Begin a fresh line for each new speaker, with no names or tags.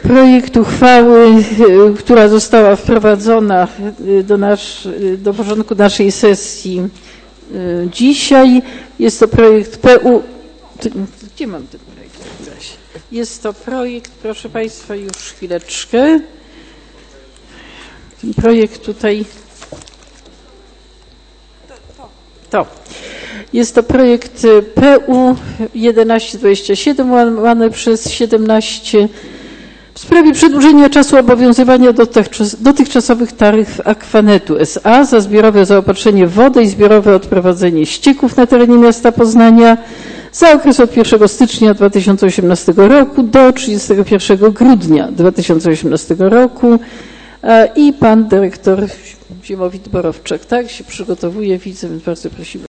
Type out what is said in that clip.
projekt uchwały, która została wprowadzona do porządku naszej sesji dzisiaj. Jest to projekt PU. Gdzie mam ten projekt? Jest to projekt, proszę Państwa, już chwileczkę. Ten projekt tutaj. Jest to projekt PU 1127 łamane przez 17 w sprawie przedłużenia czasu obowiązywania dotychczasowych taryf Aquanetu S.A. za zbiorowe zaopatrzenie w wodę i zbiorowe odprowadzenie ścieków na terenie miasta Poznania za okres od 1 stycznia 2018 roku do 31 grudnia 2018 roku. I pan dyrektor Ziemowit Borowczak, tak, się przygotowuje, widzę, więc bardzo prosimy.